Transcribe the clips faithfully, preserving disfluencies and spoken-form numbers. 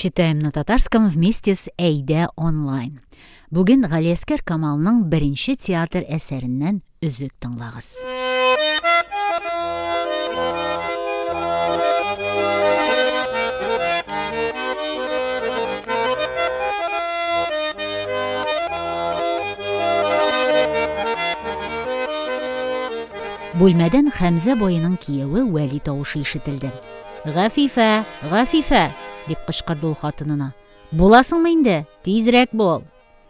Читаем на татарском вместе с Әйдә онлайн. Бүген Галиәскәр Камалның беренче театр әсәреннән үзек тыңлагыз. Бүлмәдән Хәмзә байының кияве Вәли тавышы ишетелде. «Гафифә, Гафифә!» дип кычкырды ул хатынына. «Буласыңмы инде? Тизрәк бул!»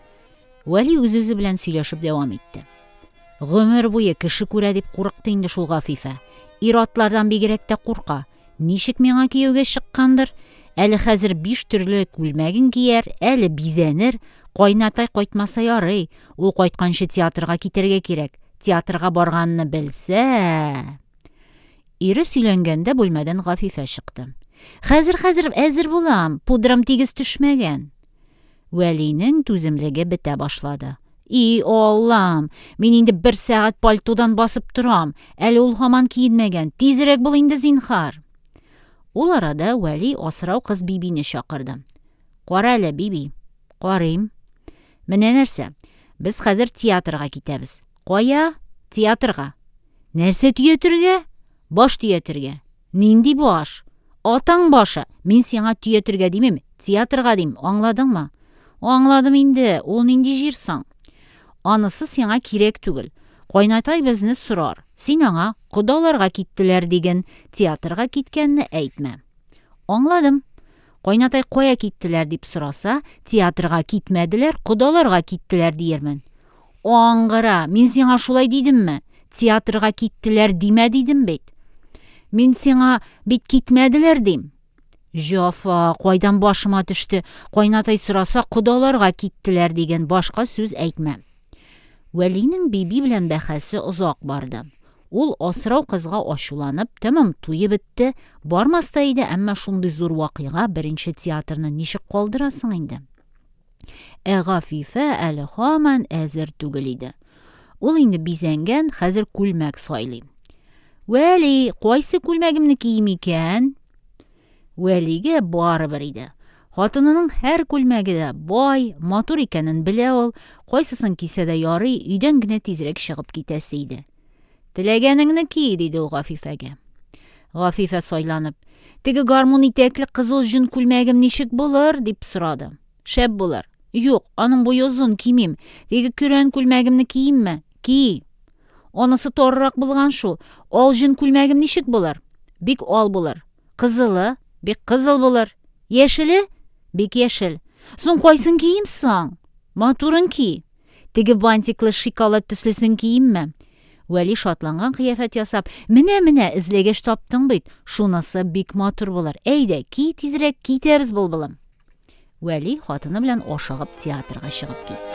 Вәли үз-үзе белән сөйләшеп дәвам итте. «Гомер буе кеше күрә дип курыкты инде шул Гафифә. Ир-атлардан бигрәк тә курка. Ничек миңа кияүгә чыккандыр? Әле хәзер биш төрле күлмәген кияр, әле бизәнер. Кайнатай кайтмаса ярый. Ул кайтканчы театрга китәргә кирәк. Театрга барганны белсә...» Ире сөйләнгәндә бүлмәдән Гафифә чыкты. «Хәзер-хәзер әзер булам, пудрам тигез төшмәгән». Вәлинең түземлеге бетә башлады. «И Аллам, мин инде бер сәгать пальтодан басып торам, әле ул һаман киенмәгән, тизрәк бул инде зинһар». Ул арада Вәли асрау кыз Бибине чакырды. «Кара әле, Биби». «Карыйм». «Менә нәрсә, без хәзер театрга китәбез». «Кая?» «Театрга». «Нәрсә төятергә?» «Баш төятергә». «Нинди баш?» «Атаң башы. Мин сиңа төятергә димим, театрга дим, аңладыңмы?» «Аңладым инде, ул нинди җир соң?» «Анысы сиңа кирәк түгел. Кайнатай безне сорар. Син аңа кодаларга киттеләр диген, театрга киткәнне әйтмә». «Аңладым. Кайнатай кая киттеләр дип сораса, театрга китмәделәр, кодаларга киттеләр диермен». «Аңгыра, мин сиңа шулай дидемме? Театрга киттеләр димә дидем бит». «Мин сиңа бит китмәделәр дим». «Җафа, кайдан башыма төште, кайнатай сораса кодаларга киттеләр диген башка сүз әйтмә». Вәлинең Биби белән бәхәсе озак барды. Ул асрау кызга ачуланып, тәмам туе бетте, бармаста иде, әмма шундый зур вакыйга беренче театрны ничек калдырасың инде? Ә Гафифә әле һаман әзер түгел иде. Ул инде бизәнгән, хәзер күлмәк сайлый. «Вәли, кайсы күлмәгемне кием икән?» Вәлигә барыбер иде. Хатынының һәр күлмәге дә бай, матур икәнен белә ул, кайсысын кисә дә ярый, өйдән генә тизрәк чыгып китәсе иде. «Теләгәнеңне ки», диде ул Гафифәгә. Гафифә сайланып, «Теге гармун итәкле кызыл җүн күлмәгем ничек булыр?» дип сорады. «Шәп булыр». «Юк, аның буе озын кимим. Теге көрән күлмәгемне киемме?» «Ки». «Анысы тарырак булган шул. Ал җүн күлмәгем ничек булыр?» «Бик ал булыр». «Кызылы?» «Бик кызыл булыр». «Яшеле?» «Бик яшел». «Соң кайсын кием соң?» «Матурын ки». «Теге бантиклы шикалат төслесен киемме?» Вәли шатланган кыяфәт ясап, «Менә-менә, эзләгәч таптың бит. Шунысы бик матур булыр. Әйдә, ки тизрәк, китәбез булбылым». Вәли хатыны белән ашыгып театрга чыгып китте.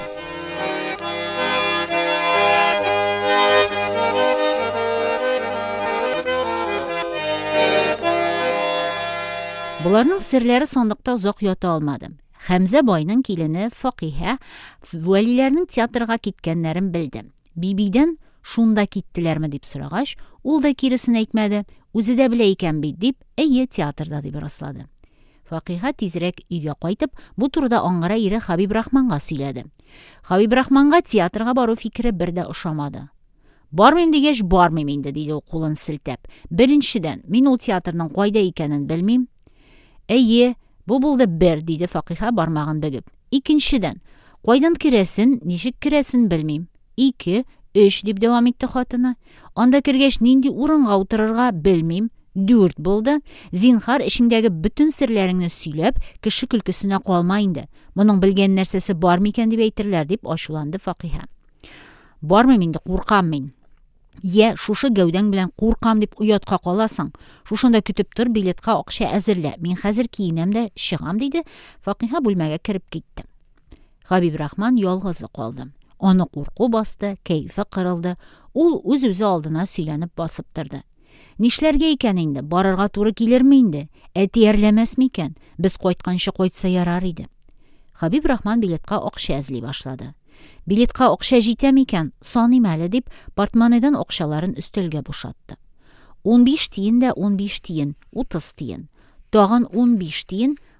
Буларның серләре сандыкта озак ята алмады. Хәмзә байның килене Факиһә Вәлиләрнең театрга киткәннәрен белде. Бибидән шунда киттеләрме дип сорагач, ул да киресен әйтмәде, үзе дә белә икән бит дип, әйе, театрда дип раслады. Факиһә тизрәк өйгә кайтып, бу турыда аңгыра ире Хабиб Рахманга сөйләде. Хабиб Рахманга театрга бару фикере бер дә ошамады. «Бармыйм дигәч, бармыйм инде», диде ул кулын селтәп. «Беренчедән, мин ул театрның кайда икәнен белмим». «Әйе, бу булды бер», диде Факиһә бармагын бөгеп. «Икенчедән, кайдан керәсен, ничек керәсен белмим». «Ике, өч», дип дәвам итте хатыны. «Анда кергәч нинди урынга утырырга белмим». «Дүрт булды. Зинһар, эшеңдәге бөтен серләреңне сөйләп, кеше көлкесенә калма инде. Моның белгән нәрсәсе бар микән дип әйтерләр», дип ачуланды Факиһә. «Бармыйм инде, куркам мин». «Йә, шушы гәүдәң белән куркам дип уятка каласың. Шушында көтеп тор, билетка акча әзерлә. Мин хәзер киенәм дә чыгам», диде. Факиһә бүлмәгә кереп китте. Хабиб Рахман ялгызы калды. Аны курку басты, кәефе кырылды. Ул үз-үзе алдына сөйләнеп басып торды. «Нишләргә икән инде? Барырга туры килерме инде? Әти әрләмәсме икән? Без кайтканчы кайтса ярар иде». Хабиб Рахман билетка акча эзли башлады. «Билетка акча җитәме икән? Саныйм әле», дип портмонедан акчаларын өстәлгә бушатты. «ун биш тиен дә ун биш тиен, утыз тиен. Тагын ун биш тиен,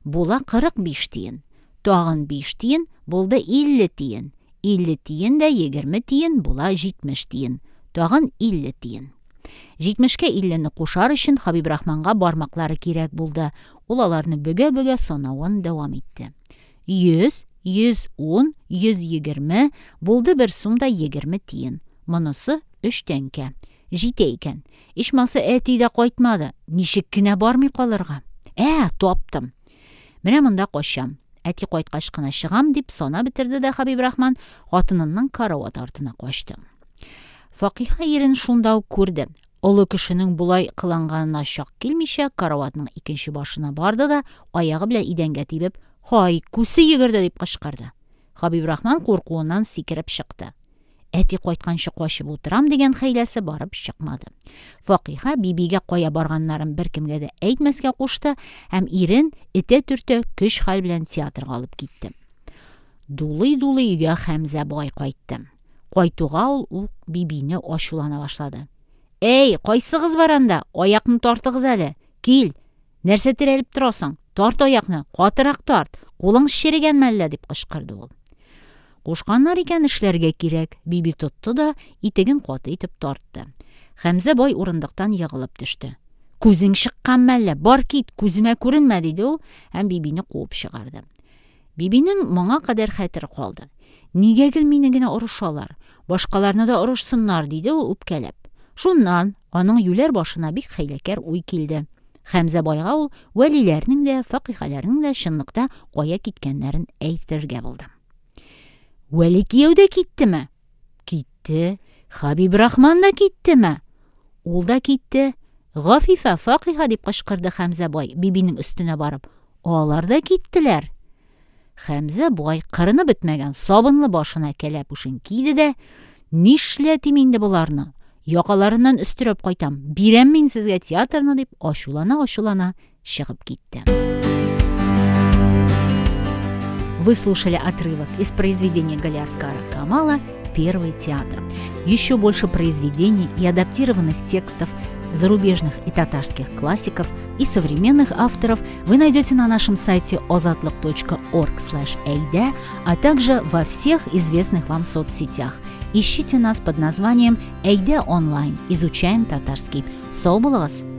була кырык биш тиен. Тагын биш тиен булды илле тиен. илле тиен дә егерме тиен була җитмеш тиен. Тагын илле тиен. Җитмешкә иллене кушар өчен Хәбибрахманга бармаклары кирәк булды. Ул аларны бөгә-бөгә санавын дәвам итте. Йөз, йөз ун, йөз егерме, булды бер сумда егерме тиен. Монысы өч тәңкә. Җитә икән. Ичмасы әти дә кайтмады. Ничек кенә бармый калырга? Ә, таптым. Менә монда качам. Әти кайткач кына чыгам дип сана битерде дә Хәбибрахман хатынының карават артына качты. Факиһа ирен шунда ук күрде. Олы кешенең булай кыланганына чак килмичә, караватның икенче башына барды да, аягы белән идәнгә тибеп, «Хай, күсе йөгерде!» дип кычкырды. Хәбибрахман куркуыннан сикереп чыкты. Әти кайтканчы качып утырам дигән хәйләсе барып чыкмады. Факиһа бибигә кая барганнарын беркемгә дә әйтмәскә кушты һәм ирен этә-төртә көч-хәл белән театрга алып китте. Дулый-дулый өйгә Хәмзә бай кайтты. Кайтуга ул, ул бибине ачулана башлады. «Эй, кайсыгыз баранда? Аякны тартыгыз әле. Кил. Нәрсә терәлеп торасың? Тарт аякны, катырак тарт. Кулың ширегәнме әллә?» дип кычкырды ул. Кушканнар икән эшләргә кирәк. Биби тотты да итеген каты итеп тартты. Хәмзә бай урындыктан ягылып төште. «Күзең чыкканмы әллә? Бар кит, күземә күренмә!» диде ул һәм бибине куып чыгарды. Бибинең моңа кадәр хәтере калды. «Нигә мине генә орышалар? Башкаларны да орышсыннар!» диде ул үпкәләп. Шуннан аның юләр башына бик хәйләкәр уй килде. Хәмзә байга ул вәлиләрнең дә, факихаларның да чынлыкта кая киткәннәрен әйтергә булды. «Вәли кияү дә киттеме?» «Китте. Хәбибрахман да киттеме?» «Ул да китте. Гафифа, Факиһа!» дип кычкырды Хәмзә бай бибинең өстенә барып. «Алар да киттеләр!» Хәмзә бай кырыны бетмәгән сабынлы башына кәләп ушын киде дә, «Нишләтим инде буларны? Якаларыннан өстерәп кайтам. Бирәм мин сезгә театрны!» дип ачулана-ачулана чыгып китте. Вы слушали отрывок из произведения Галиаскара Камала «Первый театр». Еще больше произведений и адаптированных текстов зарубежных и татарских классиков и современных авторов вы найдете на нашем сайте озатлык точка орг слэш эйдэ, а также во всех известных вам соцсетях. Ищите нас под названием «Эйдэ онлайн». Изучаем татарский. Сау булыгыз!